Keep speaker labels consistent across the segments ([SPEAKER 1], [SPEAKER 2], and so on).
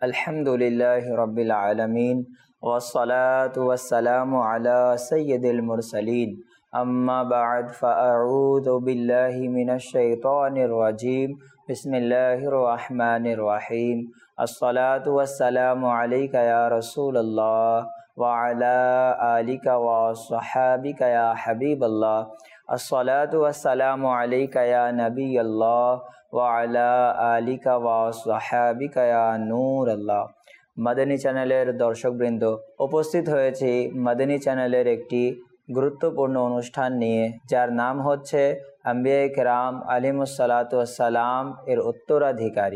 [SPEAKER 1] আলহামদুলিল্লাহি রাব্বিল আলামিন ওয়াসসালাতু ওয়াসসালামু আলা সাইয়্যিদিল মুরসালিন আম্মা বা'দ ফাআউযু বিল্লাহি মিনাশ শাইতানির রাজীম বিসমিল্লাহির রহমানির রহিম আসসালাতু ওয়াসসালামু আলাইকা ইয়া রাসূলুল্লাহ ওয়া আলা আলিকা ওয়া আসহাবিকা ইয়া হাবিবাল্লাহ আসসালাতু ওয়াসসালামু আলাইকা ইয়া নবিয়াল্লাহ ওয়া আলা আলিকা ওয়া আসহাবিকা ইয়া নূরাল্লাহ। মাদানী চ্যানেলের দর্শকবৃন্দ, উপস্থিত হয়েছি মাদানী চ্যানেলের একটি গুরুত্বপূর্ণ অনুষ্ঠান নিয়ে, যার নাম হচ্ছে আম্বিয়ায়ে কেরাম আলাইহিমুসসালাতু ওয়াসসালাম এর উত্তরাধিকারী।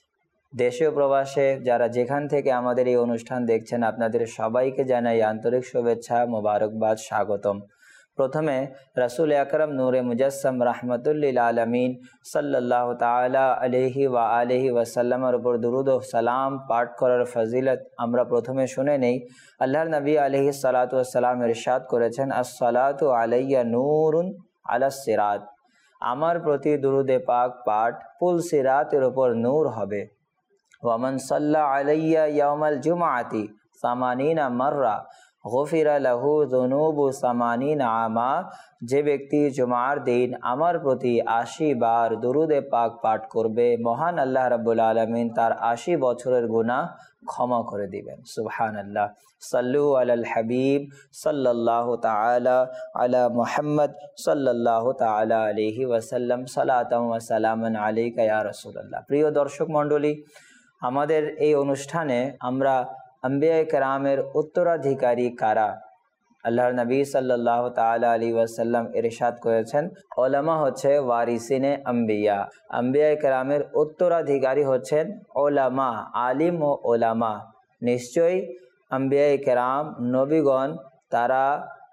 [SPEAKER 1] দেশে প্রবাসে যারা যেখান থেকে আমাদের এই অনুষ্ঠান দেখছেন, আপনাদের সবাইকে জানাই আন্তরিক শুভেচ্ছা, মোবারকবাদ, স্বাগতম। প্রথমে রাসূল আকরাম নূরে মুজাসসাম রাহমাতুল্লিল আলামিন সাল্লাল্লাহু তাআলা আলাইহি ওয়া আলিহি ওয়াসাল্লামের উপর দুরূদ ও সালাম পাঠ করার ফজিলত আমরা প্রথমে শুনে নেই। আল্লাহর নবী আলাইহিস সালাতু ওয়াসসালাম ইরশাদ করেছেন, আসসালাতু আলাইয়া নূরুন আলাস সিরাত, আমার প্রতি দুরূদে পাক পাঠ পুল সিরাতের উপর নূর হবে। ওয়ামান সাল্লা আলাইয়া ইয়াউমাল জুমআতি সামানিনা মাররা গফিরা লাহু যুনুবু সামানিনা আমা, যে ব্যক্তি জুমার দিন আমার প্রতি ৮০ বার দুরূদে পাক পাঠ করবে, মহান আল্লাহ রাব্বুল আলামিন তার ৮০ বছরের গুনাহ ক্ষমা করে দিবেন। সুবহানাল্লাহ। সাল্লু আলাল হাবিব সাল্লাল্লাহু তাআলা আলা মুহাম্মদ সাল্লাল্লাহু তাআলা আলাইহি ওয়াসাল্লাম, সালাতাম ওয়া সালামান আলাইকা ইয়া রাসূলুল্লাহ। প্রিয় দর্শক মণ্ডলী, আমাদের এই অনুষ্ঠানে আমরা আম্বিয়ায়ে কেরামের উত্তরাধিকারী কারা, আল্লাহর নবী সাল্লাল্লাহু তাআলা আলাইহি ওয়াসাল্লাম ইরশাদ করেছেন, উলামা হচ্ছে ওয়ারিসিনে আম্বিয়া। আম্বিয়ায়ে কেরামের উত্তরাধিকারী হচ্ছেন উলামা, আলিম ও উলামা। নিশ্চয়ই আম্বিয়ায়ে কেরাম নবীগণ তারা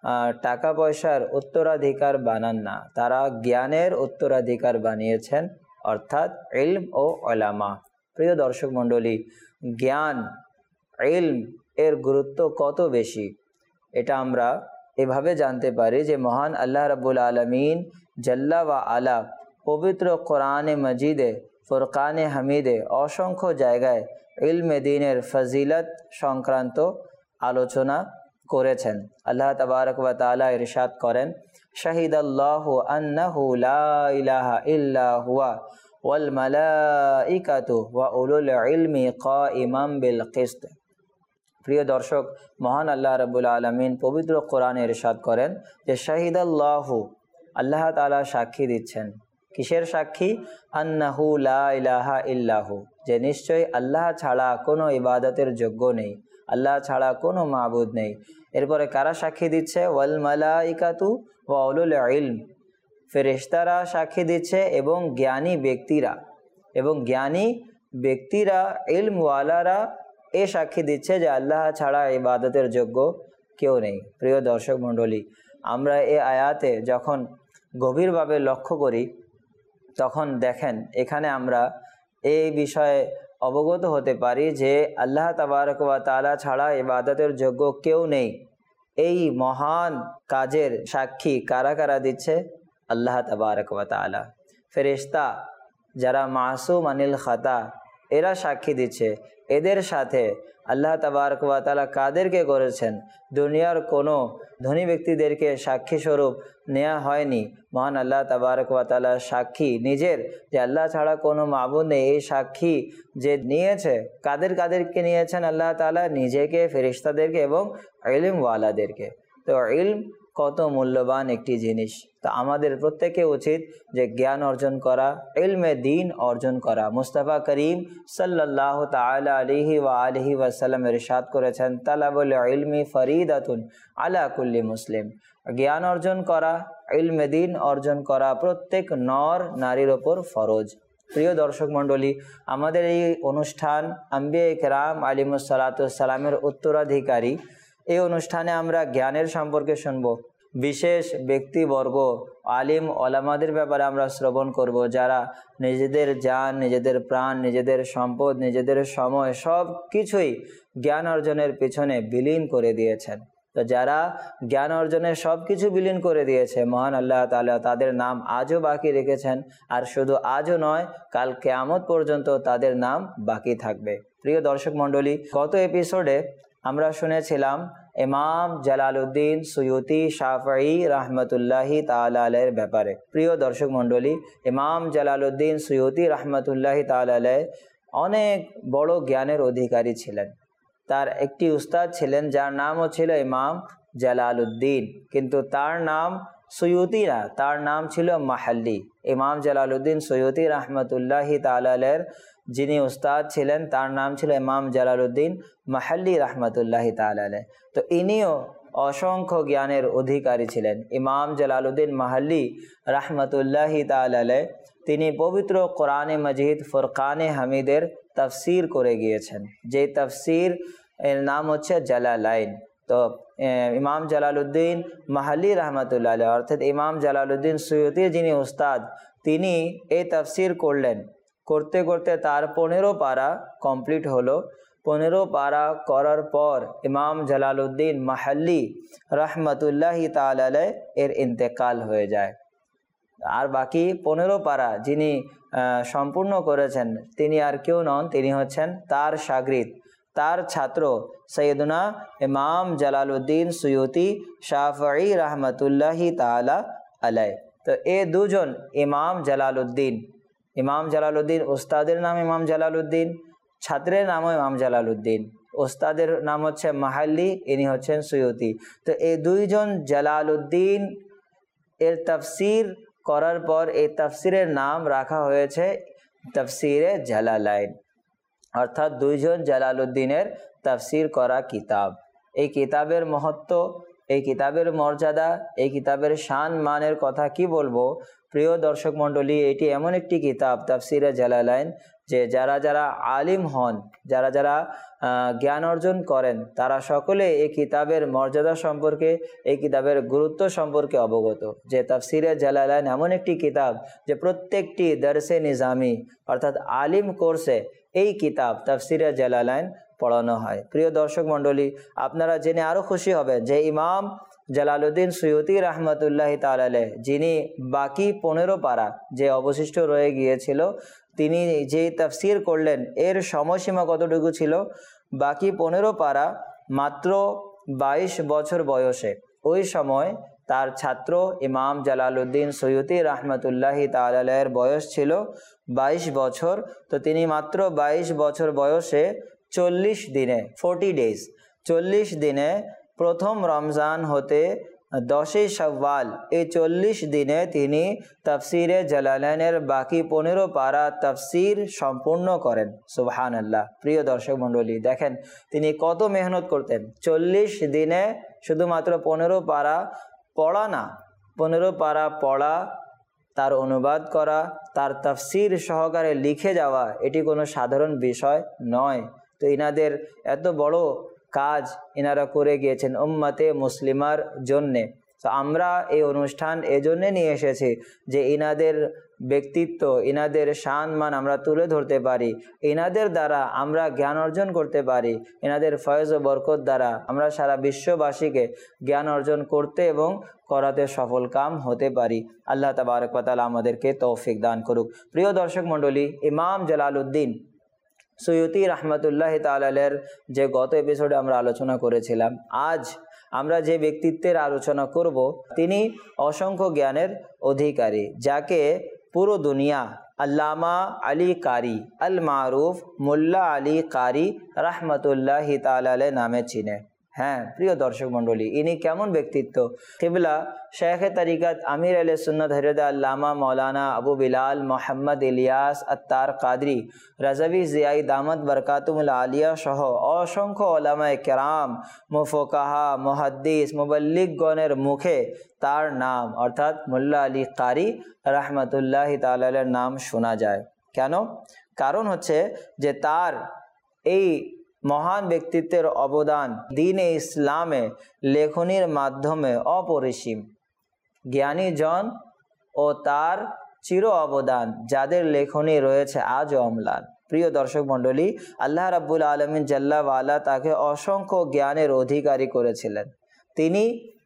[SPEAKER 1] টাকা পয়সার উত্তরাধিকার বানান না, তারা জ্ঞানের উত্তরাধিকার বানিয়েছেন, অর্থাৎ ইলম ও উলামা। প্রিয় দর্শক মণ্ডলী, জ্ঞান, ইলম এর গুরুত্ব কত বেশি এটা আমরা এভাবে জানতে পারি যে মহান আল্লাহ রাব্বুল আলামিন জাল্লা ওয়া আলা পবিত্র কোরআনে মজিদে, ফুরকানে হামিদে অসংখ্য জায়গায় ইলমে দ্বীনের ফজিলত সংক্রান্ত আলোচনা করেছেন। আল্লাহ তাবারক ওয়া তাআলা ইরশাদ করেন, শাহিদাল্লাহু আন্নাহু লা ইলাহা ইল্লা হুয়া ওয়াল মালাইকাতু ওয়া উলুল ইলমি কাইমান বিল কিসত। প্রিয় দর্শক, মহান আল্লাহ রাব্বুল আলামিন পবিত্র কোরআনে ইরশাদ করেন যে শাহিদাল্লাহু, আল্লাহ তাআলা সাক্ষী দিচ্ছেন। কিসের সাক্ষী? আন্নাহু লা ইলাহা ইল্লাহু, যে নিশ্চয় আল্লাহ ছাড়া কোনো ইবাদতের যোগ্য নেই, আল্লাহ ছাড়া কোনো মাবুদ নেই। এরপরে কারা সাক্ষী দিচ্ছে? ওয়াল মালাইকাতু ওয়া উলুল ইলম, ফেরেশতারা সাক্ষী দিচ্ছে এবং জ্ঞানী ব্যক্তিরা ইলমওয়ালারা এ সাক্ষী দিচ্ছে যে আল্লাহ ছাড়া ইবাদতের যোগ্য কেউ নেই। প্রিয় দর্শক মণ্ডলী, আমরা এ আয়াতে যখন গভীরভাবে লক্ষ্য করি, তখন দেখেন এখানে আমরা এই বিষয়ে অবগত হতে পারি যে আল্লাহ তাবারক ওয়া তাআলা ছাড়া ইবাদতের যোগ্য কেউ নেই। এই মহান কাজের সাক্ষী কারা কারা দিচ্ছে? আল্লাহ তাবারক ওয়া তাআলা। ফেরেশতা যারা মাসুম আনিল খাতা, এরা সাক্ষী দিচ্ছে। এদের সাথে আল্লাহ তাবারক ওয়া তাআলা কাদেরকে করেছেন? দুনিয়ার কোনো ধনী ব্যক্তিদেরকে সাক্ষী স্বরূপ নেওয়া হয়নি। মহান আল্লাহ তাবারক ওয়া তাআলা সাক্ষী নিজের যে আল্লাহ ছাড়া কোনো মাবুদ নেই, এই সাক্ষী যে নিয়েছে, কাদেরকে নিয়েছেন? আল্লাহ তাআলা নিজেকে, ফেরেশতাদেরকে এবং ইলমওয়ালাদেরকে। তো ইলম কত মূল্যবান একটি জিনিস। তো আমাদের প্রত্যেকে উচিত যে জ্ঞান অর্জন করা, ইলমে দ্বীন অর্জন করা। মুস্তাফা করিম সাল্লাল্লাহু তাআলা আলাইহি ওয়া আলিহি ওয়াসাল্লাম ইরশাদ করেছেন, তালাবুল ইলমি ফরিদাতুন আলা কুল্লি মুসলিম, জ্ঞান অর্জন করা, ইলমে দ্বীন অর্জন করা প্রত্যেক নর নারীর ওপর ফরজ। প্রিয় দর্শক মণ্ডলী, আমাদের এই অনুষ্ঠান আম্বিয়ায়ে কেরাম আলাইহিমুসসালাতু ওয়াসসালামের উত্তরাধিকারী, এই অনুষ্ঠানে আমরা জ্ঞানের সম্পর্কে শুনব। বিশেষ ব্যক্তিবর্গ, আলিম ওলামাদের ব্যাপারে আমরা শ্রবণ করব, যারা নিজেদের জান, নিজেদের প্রাণ, নিজেদের সম্পদ, নিজেদের সময় সব কিছুই জ্ঞান অর্জনের পেছনে বিলীন করে দিয়েছেন। তো যারা জ্ঞান অর্জনের সব কিছু বিলীন করে দিয়েছে, মহান আল্লাহ তাআলা তাদের নাম আজও বাকি রেখেছেন। আর শুধু আজও নয়, কাল কিয়ামত পর্যন্ত তাদের নাম বাকি থাকবে। প্রিয় দর্শক মণ্ডলী, গত এপিসোডে আমরা শুনেছিলাম ইমাম জালালউদ্দিন সুয়ুতি শাফঈ রহমতুল্লাহি তাআলা আলাইহির ব্যাপারে। প্রিয় দর্শক মণ্ডলী, ইমাম জালালউদ্দিন সুয়ুতি রহমতুল্লাহি তাআলা আলাইহি অনেক বড় জ্ঞানের অধিকারী ছিলেন। তার একটি উস্তাদ ছিলেন যার নামও ছিল ইমাম জালালউদ্দিন, কিন্তু তার নাম সুয়ুতি না, তার নাম ছিল মাহাল্লি। ইমাম জালালউদ্দিন সুয়ুতি রহমতুল্লাহি তাআলা আলাইহির যিনি উস্তাদ ছিলেন তার নাম ছিল ইমাম জালালউদ্দিন মাহাল্লি রহমতুল্লাহি তাআলা আলাইহি। তো ইনিও অসংখ্য জ্ঞানের অধিকারী ছিলেন। ইমাম জালালউদ্দিন মাহাল্লি রহমতুল্লাহি তাআলা আলাইহি তিনি পবিত্র কোরআনে মজিদ ফুরকানে হামিদের তাফসির করে গিয়েছেন, যে তাফসির এর নাম হচ্ছে জালালাইন। তো ইমাম জালালউদ্দিন মাহাল্লি রহমতুল্লাহ আলাইহি অর্থাৎ ইমাম জালালউদ্দিন সুয়ুতির যিনি উস্তাদ, তিনি এই তাফসির করলেন। করতে করতে তার 15 পারা কমপ্লিট হলো। 15 পারা করার পর ইমাম জালালউদ্দিন মাহাল্লি রহমতুল্লাহি তাআলা আলাইহি এর ইন্তেকাল হয়ে যায়। আর বাকি 15 পারা যিনি সম্পূর্ণ করেছেন তিনি আর কেউ নন, তিনি হচ্ছেন তার শাগরিদ, তার ছাত্র সৈয়দনা ইমাম জালালউদ্দিন সুয়ুতি শাফঈ রহমতুল্লাহি তাআলা আলাইহি। তো এই দুজন ইমাম জালালউদ্দিন উস্তাদের নাম ইমাম জালালউদ্দিন, ছাত্রের নামও ইমাম জালালউদ্দিন। উস্তাদের নাম হচ্ছে মাহাল্লি, ইনি হচ্ছেন সুয়ুতি। তো এই দুইজন জালালউদ্দিন এর তাফসির করার পর এই তাফসিরের নাম রাখা হয়েছে তাফসিরে জালালাইন, অর্থাৎ দুইজন জালালউদ্দিনের তাফসির করা কিতাব। এই কিতাবের মহত্ব, এই কিতাবের মর্যাদা, এই কিতাবের শান মানের কথা কি বলবো প্রিয় দর্শক মণ্ডলী। এটি এমন একটি কিতাব তাফসিরে জালালাইন যে যারা যারা আলিম হন, যারা যারা জ্ঞান অর্জন করেন, তারা সকলে এই কিতাবের মর্যাদা সম্পর্কে, এই কিতাবের গুরুত্ব সম্পর্কে অবগত। যে তাফসিরে জালালাইন এমন একটি কিতাব যে প্রত্যেকটি দরসে নিজামি অর্থাৎ আলিম কোর্সে এই কিতাব তাফসিরে জালালাইন পড়ানো হয়। প্রিয় দর্শক মণ্ডলী, আপনারা জেনে আরও খুশি হবেন যে ইমাম জালালউদ্দিন সুয়ুতি রহমতুল্লাহি তাআলা আলাইহি যিনি বাকি 15 পারা যে অবশিষ্ট রয়ে গিয়েছিল তিনি যে তাফসির করলেন এর সময়সীমা কতটুকু ছিল? বাকি 15 পারা মাত্র 22 বছর বয়সে, ওই সময় তার ছাত্র ইমাম জালালউদ্দিন সুয়ুতি রহমতুল্লাহি তাআলা আলাইহির বয়স ছিল 22 বছর। তো তিনি মাত্র 22 বছর বয়সে 40 দিনে 40 ডেজ 40 দিনে প্রথম রমজান হতে 10 শাওয়াল এই 40 দিনে তিনি তাফসিরে জালালাইনের বাকি 15 পারা তাফসির সম্পূর্ণ করেন। সুবহানাল্লাহ। প্রিয় দর্শক মণ্ডলী, দেখেন তিনি কত মেহনত করতেন। 40 দিনে শুধুমাত্র 15 পারা পড়া না, 15 পারা পড়া, তার অনুবাদ করা, তার তাফসির সহকারে লিখে যাওয়া, এটি কোনো সাধারণ বিষয় নয়। তো ইনাদের এত বড় কাজ ইনারা করে গিয়েছেন উম্মতে মুসলিমার জন্যে। তো আমরা এই অনুষ্ঠান এজন্যে নিয়ে এসেছি যে ইনাদের ব্যক্তিত্ব, ইনাদের শান মান আমরা তুলে ধরতে পারি, ইনাদের দ্বারা আমরা জ্ঞান অর্জন করতে পারি, ইনাদের ফয়েজ ও বরকত দ্বারা আমরা সারা বিশ্ববাসীকে জ্ঞান অর্জন করতে এবং করাতে সফল কাম হতে পারি। আল্লাহ তাবারক ওয়া তাআলা আমাদেরকে তৌফিক দান করুক। প্রিয় দর্শক মণ্ডলী, ইমাম জালালউদ্দিন সুয়ুতি রহমতুল্লাহি তাআলা আলাইহির যে গত এপিসোডে আমরা আলোচনা করেছিলাম, আজ আমরা যে ব্যক্তিত্বের আলোচনা করব তিনি অসংখ্য জ্ঞানের অধিকারী, যাকে পুরো দুনিয়া আল্লামা আলী কারি আল মারুফ মোল্লা আলী কারি রহমতুল্লাহি তাআলা আলাইহি নামে চিনে। হ্যাঁ প্রিয় দর্শক মণ্ডলী, ইনি কেমন ব্যক্তিত্ব! কিবলা শেখে তরিকত আমির আহলে সুন্নাত হযরত আল্লামা মৌলানা আবু বিলাল মোহাম্মদ ইলিয়াস আত্তার কাদরি রাজাভি জিয়াই দামত বরকাতুল আলিয়া সহ অসংখ্য ওলামায়ে কেরাম, মুফাক্কাহা, মুহাদ্দিস, মুবাল্লিগগণের মুখে তার নাম অর্থাৎ মোল্লা আলী কারি রহমতুল্লাহি তাআলা আলাইহির নাম শোনা যায়। কেন? কারণ হচ্ছে যে তার এই মহান ব্যক্তিত্বের অবদান দ্বীনে ইসলামে লেখনীর মাধ্যমে অপরিসীম। জ্ঞানী জন ও তার চির অবদান যাদের লেখনী রয়েছে আজও অম্লান। প্রিয় দর্শক মণ্ডলী, আল্লাহ রাব্বুল আলামিন জাল্লা ওয়ালা তাকে অসংখ্য জ্ঞানের অধিকারী করেছিলেন। তিনি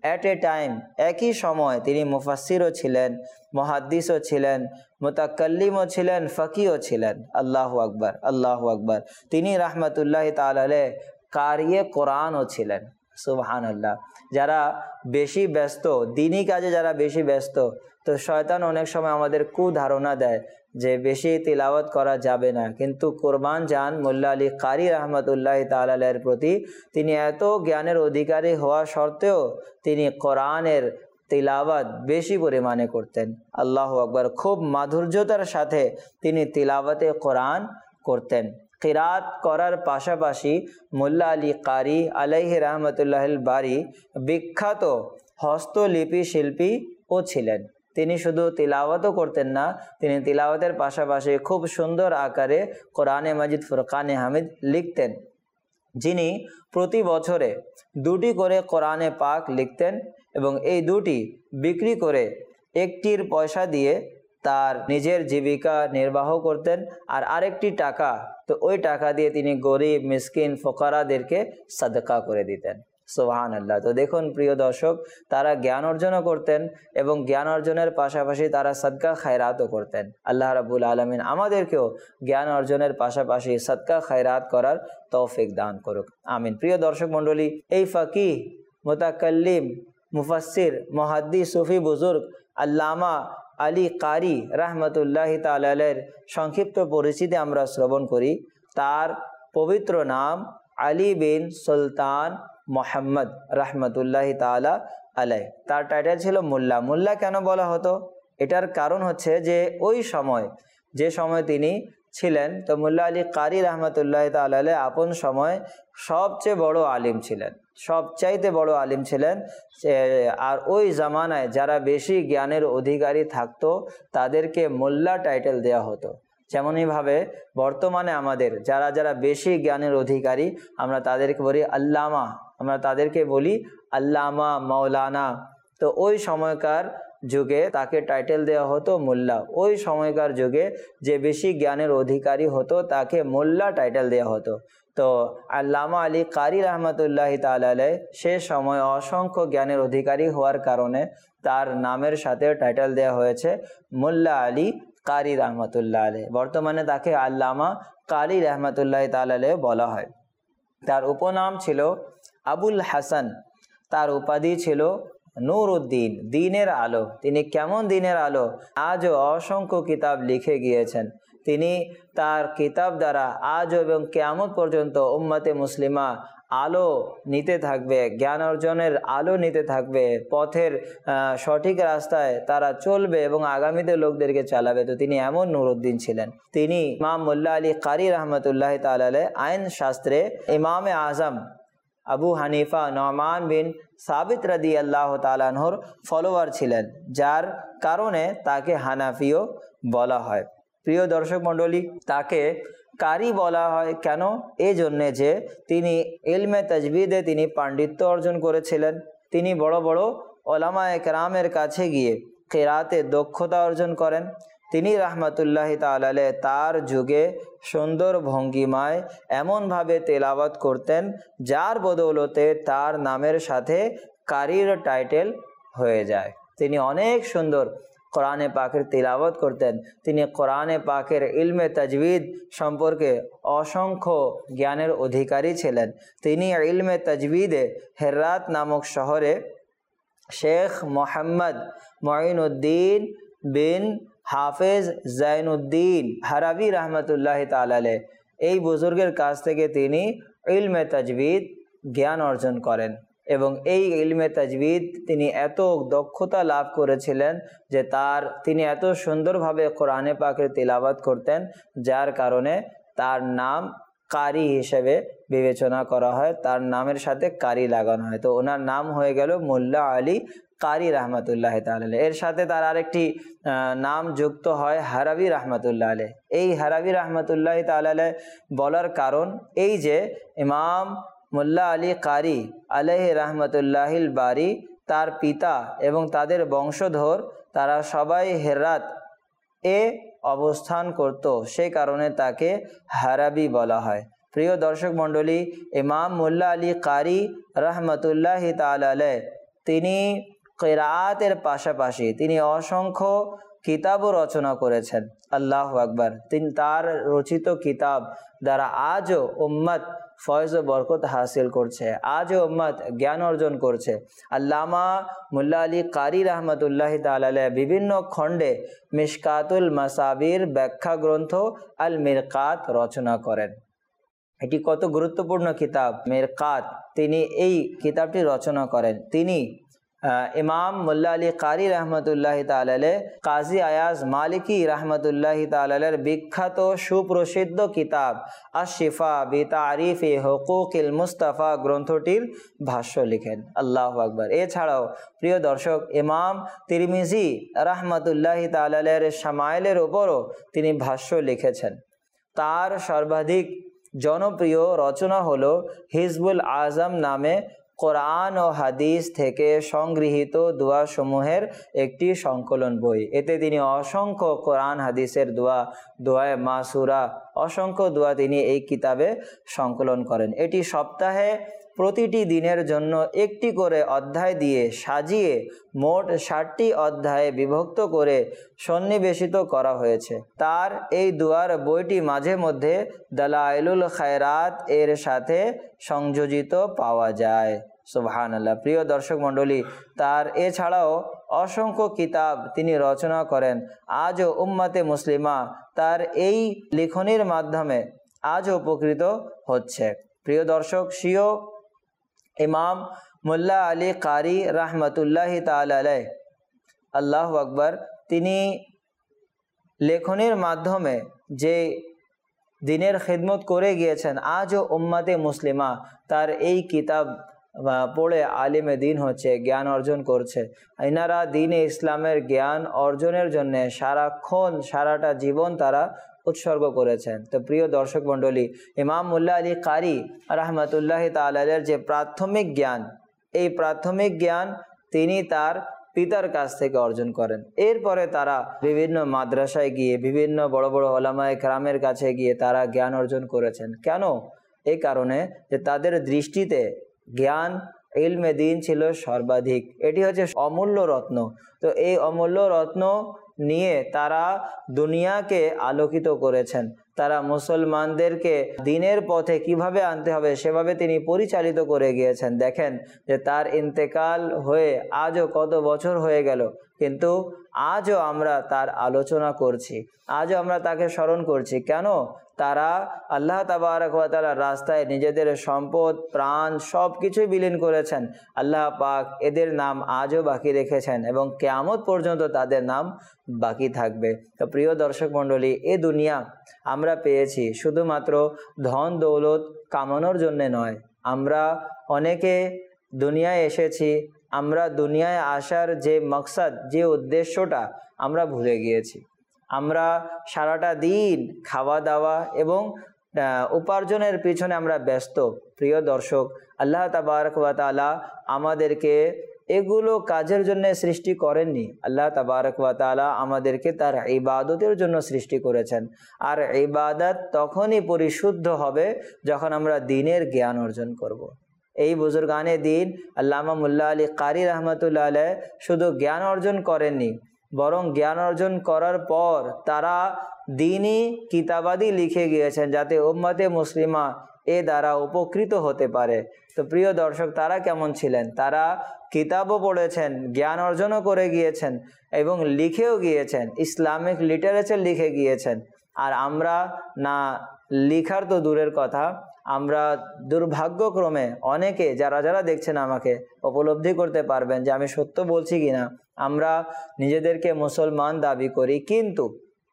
[SPEAKER 1] অ্যাট এ টাইম, একই সময় তিনি মুফাসসিরও ছিলেন, মুহাদ্দিসও ছিলেন, মুতাকাল্লিমও ছিলেন, ফকিহও ছিলেন। আল্লাহু আকবার, আল্লাহু আকবার। তিনি রাহমাতুল্লাহি তাআলা আলাইহি কারিয়ে কোরআনও ছিলেন। সুবহানাল্লাহ। যারা বেশি ব্যস্ত, দিনী কাজে যারা বেশি ব্যস্ত, তো শয়তান অনেক সময় আমাদের কুধারণা দেয় যে বেশি তিলাওয়াত করা যাবে না, কিন্তু কোরবান যান মোল্লা আলী কারি রহমতুল্লাহি তাআলা আলাইহির প্রতি। তিনি এত জ্ঞানের অধিকারী হওয়া সত্ত্বেও তিনি কোরআনের তিলাওয়াত বেশি পরিমাণে করতেন। আল্লাহু আকবার। খুব মাধুর্যতার সাথে তিনি তিলাওয়াতে কোরআন করতেন। কিরাত করার পাশাপাশি মোল্লা আলী কারি আলাইহি রহমতুল্লাহিল বারি বিখ্যাত হস্তলিপি শিল্পীও ছিলেন। তিনি শুধু তিলাওয়াতও করতেন না, তিনি তিলাওয়াতের পাশাপাশি খুব সুন্দর আকারে কোরআনে মাজিদ, ফুরকানে হামিদ লিখতেন। যিনি প্রতি বছরে 2টি করে কোরআনে পাক লিখতেন এবং এই 2টি বিক্রি করে একটির পয়সা দিয়ে তার নিজের জীবিকা নির্বাহ করতেন, আর আরেকটি টাকা, তো ওই টাকা দিয়ে তিনি গরিব মিসকিন ফোকারাদেরকে সাদকা করে দিতেন। সুবহানাল্লাহ। তো দেখুন প্রিয় দর্শক, তারা জ্ঞান অর্জনও করতেন এবং জ্ঞান অর্জনের পাশাপাশি তারা সাদকা খায়রাতও করতেন। আল্লাহ রাব্বুল আলামিন আমাদেরকেও জ্ঞান অর্জনের পাশাপাশি সাদকা খায়রাত করার তৌফিক দান করুক, আমিন। প্রিয় দর্শক মণ্ডলী, এই ফাকিহ, মুতাকাল্লিম, মুফাসসির, মুহাদ্দিস, সুফি বুজুর্গ আল্লামা আলী কারি রাহমাতুল্লাহি তাআলা আলাইহির সংক্ষিপ্ত পরিচিতি আমরা শ্রবণ করি। তার পবিত্র নাম আলী বিন সুলতান মোহাম্মদ রাহমাতুল্লাহি তাআলা আলাইহি। তার টাইটেল ছিল মোল্লা। মোল্লা কেন বলা হতো? এটার কারণ হচ্ছে যে ওই সময়, যে সময় তিনি ছিলেন, তো মোল্লা আলী কারি রহমতুল্লাহ তাআলা আলাইহি আপন সময় সবচেয়ে বড় আলিম ছিলেন, সবচাইতে বড় আলিম ছিলেন। আর ওই জামানায় যারা বেশি জ্ঞানের অধিকারী থাকতো তাদেরকে মোল্লা টাইটেল দেওয়া হতো। যেমনইভাবে বর্তমানে আমাদের যারা যারা বেশি জ্ঞানের অধিকারী, আমরা তাদেরকে বলি আল্লামা, আমরা তাদেরকে বলি আল্লামা, মাওলানা। তো ওই সময়কার যুগে তাকে টাইটেল দেওয়া হতো মোল্লা। ওই সময়কার যুগে যে বেশি জ্ঞানের অধিকারী হতো তাকে মোল্লা টাইটেল দেওয়া হতো। তো আল্লামা আলী কারি রহমতুল্লাহি তাআলা আলাইহি সে সময় অসংখ্য জ্ঞানের অধিকারী হওয়ার কারণে তার নামের সাথে টাইটেল দেওয়া হয়েছে মোল্লা আলী কারি রহমতুল্লাহ আলাইহি। বর্তমানে তাকে আল্লামা কারি রহমতুল্লাহি তাআলা আলাইহি বলা হয়। তার উপনাম ছিল আবুল হাসান, তার উপাধি ছিল নূরউদ্দিন, দিনের আলো। তিনি কেমন দিনের আলো? আজও অসংখ্য কিতাব লিখে গিয়েছেন। তিনি তার কিতাব দ্বারা আজ এবং কিয়ামত পর্যন্ত উম্মতে মুসলিমা আলো নিতে থাকবে, জ্ঞান অর্জনের আলো নিতে থাকবে, পথের সঠিক রাস্তায় তারা চলবে এবং আগামীতে লোকদেরকে চালাবে। তো তিনি এমন নূরউদ্দিন ছিলেন। তিনি ইমাম মোল্লা আলী কারি রহমতুল্লাহ তাআলা আলাইহি আইন শাস্ত্রে ইমামে আজম আবু হানিফা নোমান বিন সাবিত রাদিয়াল্লাহু তাআলা আনহুর ফলোয়ার ছিলেন, যার কারণে তাকে হানাফিও বলা হয়। প্রিয় দর্শক মণ্ডলী, তাকে কারি বলা হয় কেন? এই জন্যে যে তিনি ইলমে তাজবিদে তিনি পাণ্ডিত্য অর্জন করেছিলেন। তিনি বড় বড় ওলামায়ে কেরামের কাছে গিয়ে কিরাতে দক্ষতা অর্জন করেন। তিনি রাহমাতুল্লাহি তাআলা আলাইহি তার যুগে সুন্দর ভঙ্গিমায় এমনভাবে তেলাওয়াত করতেন যার বদৌলতে তার নামের সাথে কারির টাইটেল হয়ে যায়। তিনি অনেক সুন্দর কোরআনে পাকের তিলাওয়াত করতেন। তিনি কোরআনে পাকের ইলমে তাজবিদ সম্পর্কে অসংখ্য জ্ঞানের অধিকারী ছিলেন। তিনি ইলমে তাজবিদে হেরাত নামক শহরে শেখ মোহাম্মদ মুঈনুদ্দিন বিন হাফেজ জাইনুদ্দিন হারাবি রহমতুল্লাহি তাআলা আলাইহি এই বুজুর্গের কাছ থেকে তিনি ইলমে তাজবিদ জ্ঞান অর্জন করেন এবং এই ইলমে তাজবিদ তিনি এত দক্ষতা লাভ করেছিলেন যে তিনি এত সুন্দরভাবে কোরআনে পাকের তিলাওয়াত করতেন, যার কারণে তার নাম কারি হিসেবে বিবেচনা করা হয়, তার নামের সাথে কারি লাগানো হয়। তো ওনার নাম হয়ে গেল মোল্লা আলী কারি রহমতুল্লাহ তাআলা আলাইহি। এর সাথে তার আরেকটি নাম যুক্ত হয় হারাবি রহমতুল্লাহ আলাইহি। এই হারাবি রহমতুল্লাহ তাআলা আলাইহি বলার কারণ এই যে ইমাম মোল্লা আলী কারি আলাইহি রহমতুল্লাহিল বারি, তার পিতা এবং তাদের বংশধর তারা সবাই হেরাত অবস্থান করত, সেই কারণে তাকে হারাবি বলা হয়। প্রিয় দর্শক মণ্ডলী, ইমাম মোল্লা আলী কারি রহমতুল্লাহি তাআলা আলাইহি তিনি কিরাআতের পাশাপাশি তিনি অসংখ্য কিতাবও রচনা করেছেন। আল্লাহু আকবার। তিনি তার রচিত কিতাব দ্বারা আজও উম্মত ফয়জ ও বরকত হাসিল করছে, আজও উম্মত জ্ঞান অর্জন করছে। আল্লামা মুল্লা আলী কারি রহমতুল্লাহ তাআলা আলাইহি বিভিন্ন খণ্ডে মিশকাতুল মাসাবির ব্যাখ্যা গ্রন্থ আল মিরকাত রচনা করেন। এটি কত গুরুত্বপূর্ণ কিতাব মিরকাত, তিনি এই কিতাবটি রচনা করেন। তিনি ইমাম মুল্লা আলী কারি রহমতুল্লাহ তাআলা আলাইহি কাজী আয়াজ মালিকি রহমতুল্লাহ তাআলা আলাইহির বিখ্যাত সুপ্রসিদ্ধ কিতাব আশ-শিফা বিতারিফি হুকুকিল মুস্তাফা গ্রন্থটির ভাষ্য লিখেন। আল্লাহু আকবার। এছাড়াও প্রিয় দর্শক, ইমাম তিরমিজি রহমতুল্লাহ তাআলা আলাইহির শামাইলের উপরও তিনি ভাষ্য লিখেছেন। তার সর্বাধিক জনপ্রিয় রচনা হলো হিজবুল আজম নামে কোরআন ও হাদিস থেকে সংগৃহীত দোয়া সমূহের একটি সংকলন বই। এতে তিনি অসংখ্য কোরআন হাদিসের দোয়ায়ে মাসুরা, অসংখ্য দোয়া তিনি এই কিতাবে সংকলন করেন। এটি সপ্তাহে প্রতিটি দিনের জন্য একটি করে অধ্যায় দিয়ে সাজিয়ে মোট 60টি অধ্যায়ে বিভক্ত করে সন্নিবেশিত করা হয়েছে। তার এই দোয়ার বইটি মাঝে মধ্যে দালাইলুল খায়রাত এর সাথে সংযোজিত পাওয়া যায়। সুবহানাল্লাহ। প্রিয় দর্শক মণ্ডলী, তার এছাড়াও অসংখ্য কিতাব তিনি রচনা করেন। আজও উম্মতে মুসলিমা তার এই লেখনীর মাধ্যমে আজও উপকৃত হচ্ছে। প্রিয় দর্শক, স্বীয় ইমাম মুল্লা আলী কারি রহমতুল্লাহ তাআলা আলাইহি, আল্লাহু আকবার, তিনি লেখনীর মাধ্যমে যে দিনের খিদমত করে গিয়েছেন, আজও উম্মতে মুসলিমা তার এই কিতাব পড়ে আলিমে দিন হচ্ছে, জ্ঞান অর্জন করছে। এনারা দ্বীনে ইসলামের জ্ঞান অর্জনের জন্য সারাটা জীবন তারা উৎসর্গ করেছেন। তো প্রিয় দর্শক মণ্ডলী, ইমাম মুল্লা আলী কারি রহমতুল্লাহ তাআলা আলাইহির যে প্রাথমিক জ্ঞান, এই প্রাথমিক জ্ঞান তিনি তার পিতার কাছ থেকে অর্জন করেন। এরপরে তারা বিভিন্ন মাদ্রাসায় গিয়ে, বিভিন্ন বড় বড় ওলামায়ে কেরামের কাছে গিয়ে তারা জ্ঞান অর্জন করেছেন। কেন? এই কারণে যে তাদের দৃষ্টিতে জ্ঞান ইলমে দিন ছিল সর্বাধিক। এটি হচ্ছে অমূল্য রত্ন। তো এই অমূল্য রত্ন নিয়ে তারা দুনিয়াকে আলোকিত করেছেন। তারা মুসলমানদেরকে দিনের পথে কিভাবে আনতে হবে সেভাবে তিনি পরিচালিত করে গিয়েছেন। দেখেন যে তার ইন্তেকাল হয়ে আজও কত বছর হয়ে গেল, কিন্তু আজও আমরা তার আলোচনা করছি, আজও আমরা তাকে স্মরণ করছি। কেন? তারা আল্লাহ তাবারক ওয়া তাআলার রাস্তায় নিজেদের সম্পদ, প্রাণ সব কিছুই বিলীন করেছেন। আল্লাহ পাক এদের নাম আজও বাকি রেখেছেন এবং কিয়ামত পর্যন্ত তাদের নাম বাকি থাকবে। তো প্রিয় দর্শক মণ্ডলী, এ দুনিয়া আমরা পেয়েছি শুধুমাত্র ধন দৌলত কামানোর জন্যে নয়। আমরা অনেকে দুনিয়ায় এসেছি, আমরা দুনিয়ায় আসার যে মকসদ, যে উদ্দেশ্যটা আমরা ভুলে গিয়েছি। আমরা সারাটা দিন খাওয়া দাওয়া এবং উপার্জনের পিছনে আমরা ব্যস্ত। প্রিয় দর্শক, আল্লাহ তাবারক ওয়া তাআলা আমাদেরকে এগুলো কাজের জন্য সৃষ্টি করেননি। আল্লাহ তাবারক ওয়া তাআলা আমাদেরকে তার ইবাদতের জন্য সৃষ্টি করেছেন। আর ইবাদত তখনই পরিশুদ্ধ হবে যখন আমরা দ্বীনের জ্ঞান অর্জন করব। এই বুজুর্গানে দ্বীন আল্লামা মুল্লা আলী কারি রহমতুল্লাহ আলাইহি শুধু জ্ঞান অর্জন করেননি, বরং জ্ঞান অর্জন করার পর তারা দ্বীনি কিতাবাদি লিখে গিয়েছেন যাতে উম্মতে মুসলিমা এ দ্বারা উপকৃত হতে পারে। তো প্রিয় দর্শক, তারা কেমন ছিলেন? তারা কিতাবও পড়েছেন, জ্ঞান অর্জনও করে গিয়েছেন এবং লিখেও গিয়েছেন, ইসলামিক লিটারেচার লিখে গিয়েছেন। আর আমরা না লিখার তো দূরের কথা, আমরা দুর্ভাগ্যক্রমে অনেকে যারা দেখছেন আমাকে উপলব্ধি করতে পারবেন যে আমি সত্য বলছি কিনা। আমরা নিজেদেরকে মুসলমান দাবি করি, কিন্তু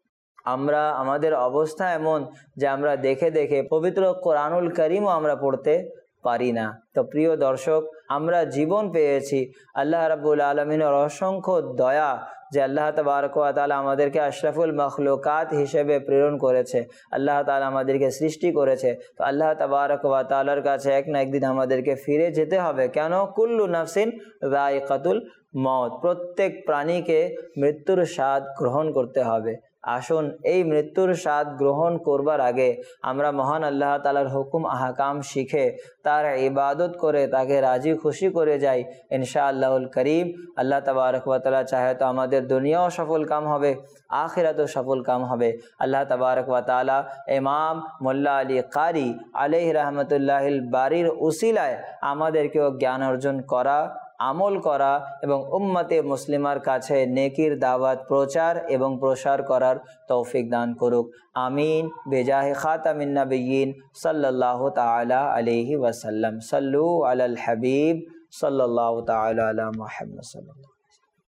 [SPEAKER 1] আমরা আমাদের অবস্থা এমন যে আমরা দেখে দেখে পবিত্র কোরআনুল কারীমও আমরা পড়তে পারি না। তো প্রিয় দর্শক, আমরা জীবন পেয়েছি আল্লাহ রাব্বুল আলামিনের অসংখ্য দয়া যে আল্লাহ তাবারক ওয়া তাআলা আমাদেরকে আশরাফুল মখলুকাত হিসেবে প্রেরণ করেছে, আল্লাহ তাআলা আমাদেরকে সৃষ্টি করেছে। তো আল্লাহ তাবারক ওয়া তাআলার কাছে এক না একদিন আমাদেরকে ফিরে যেতে হবে। কেন? কুল্লু নাফসিন যায়কাতুল মউত, প্রত্যেক প্রাণীকে মৃত্যুর স্বাদ গ্রহণ করতে হবে। আসুন এই মৃত্যুর স্বাদ গ্রহণ করবার আগে আমরা মহান আল্লাহ তাআলার হুকুম আহকাম শিখে তার ইবাদত করে তাকে রাজি খুশি করে যাই ইনশাআল্লাহুল করিম। আল্লাহ তাবারক ওয়া তাআলা চাহে তো আমাদের দুনিয়াও সফল কাম হবে, আখিরাতও সফল কাম হবে। আল্লাহ তাবারক ওয়া তাআলা ইমাম মোল্লা আলী কারি আলাইহি রাহমাতুল্লাহিল বারির উসিলায় আমাদেরকেও জ্ঞান অর্জন করা, আমল করা এবং উম্মতে মুসলিমার কাছে নেকির দাওয়াত প্রচার এবং প্রসার করার তৌফিক দান করুক। আমিন বেজাহে খাতামিন নবিয়্যিন সাল্লাল্লাহু তাআলা আলাইহি ওয়াসাল্লাম। সাল্লু আলাল হাবিব সাল্লাল্লাহু তাআলা আলা মুহাম্মদ সাল্লাল্লাহু